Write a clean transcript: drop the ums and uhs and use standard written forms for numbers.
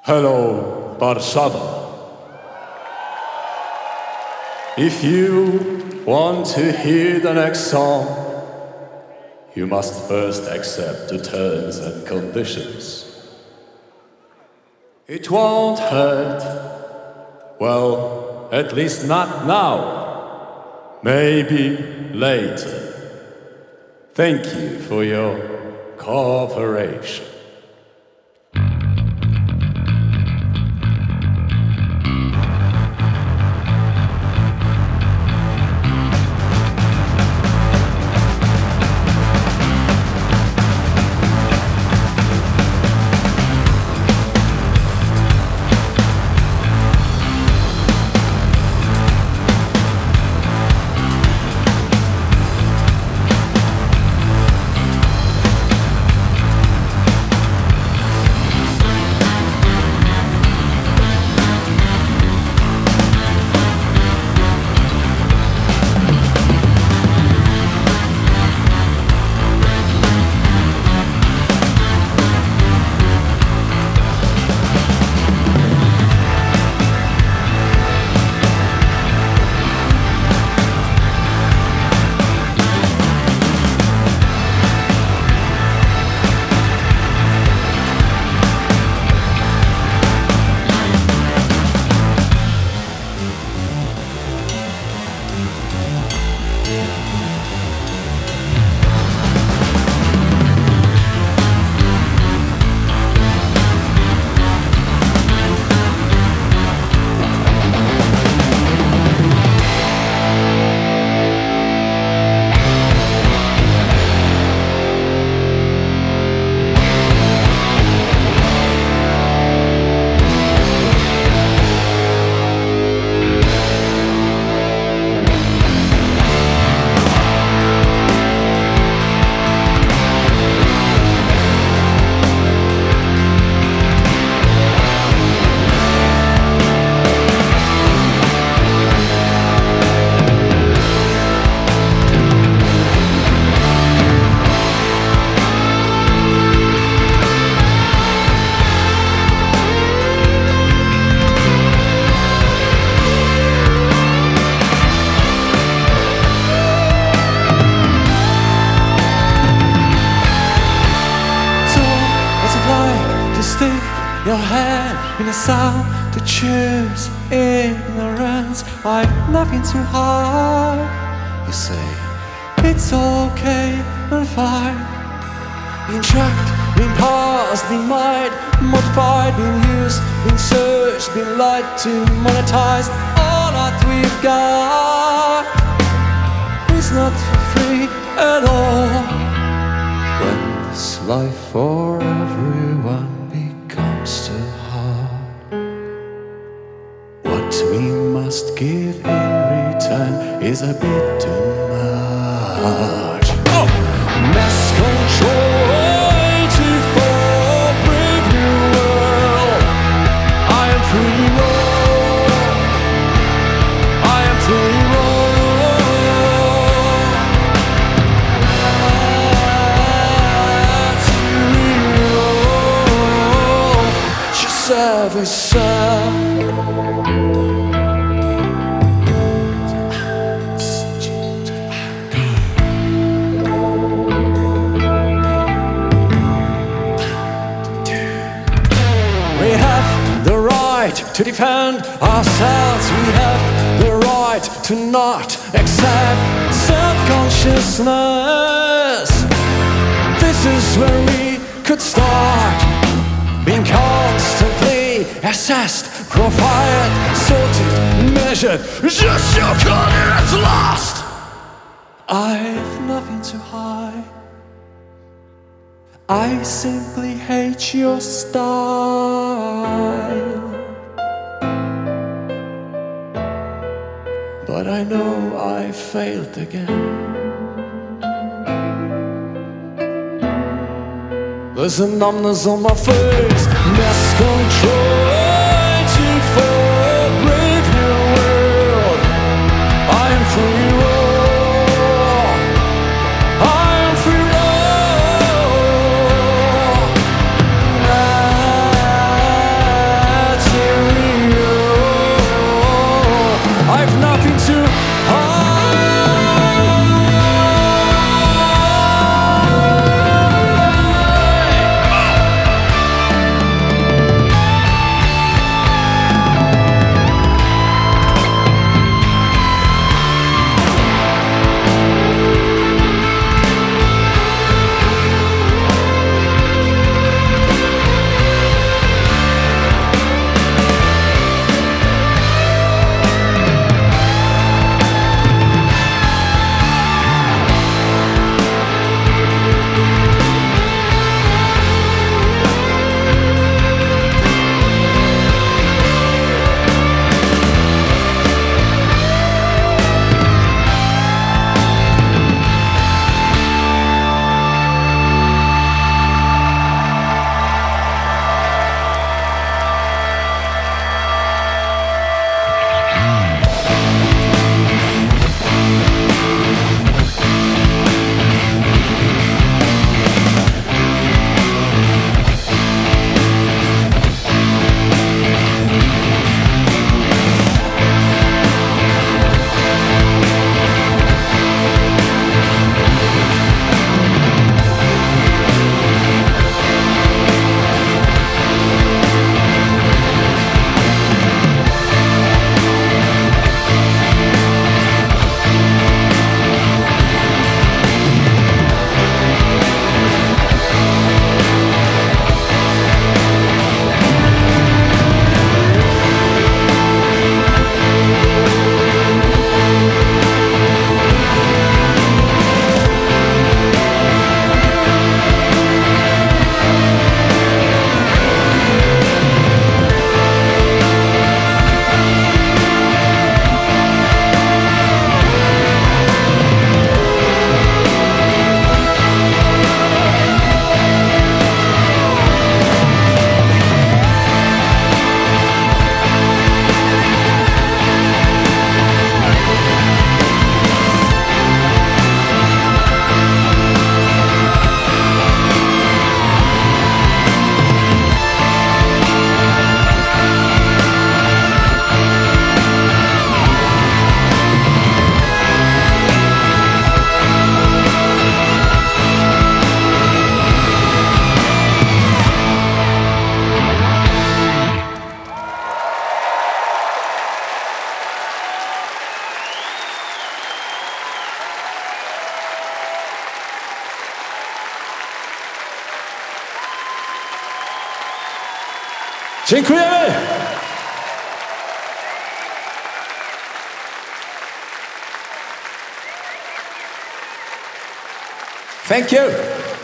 Hello, Warszawa. If you want to hear the next song, you must first accept the terms and conditions. It won't hurt. Well, at least not now. Maybe later. Thank you for your cooperation. Your hand in the sound to choose ignorance. I've nothing to hide. You say it's okay and fine. Been tracked, been paused, been mined, modified, been used, been searched, been lied to, monetized. All that we've got is not for free at all. When this life for everyone becomes too hard, what we must give in return is a bit too much. Mass control, 84, brave new world. I am free roll. I am free roll. Service, sir. We have the right to defend ourselves. We have the right to not accept self-consciousness. This is where we could start. Being constantly assessed, profiled, sorted, measured, just your coordinates lost. I've nothing to hide. I simply hate your style. But I know I failed again. There's a numbness on my face. Mass control, 84, brave new world. I am free roll. I am free roll. Dziękujemy! Thank you!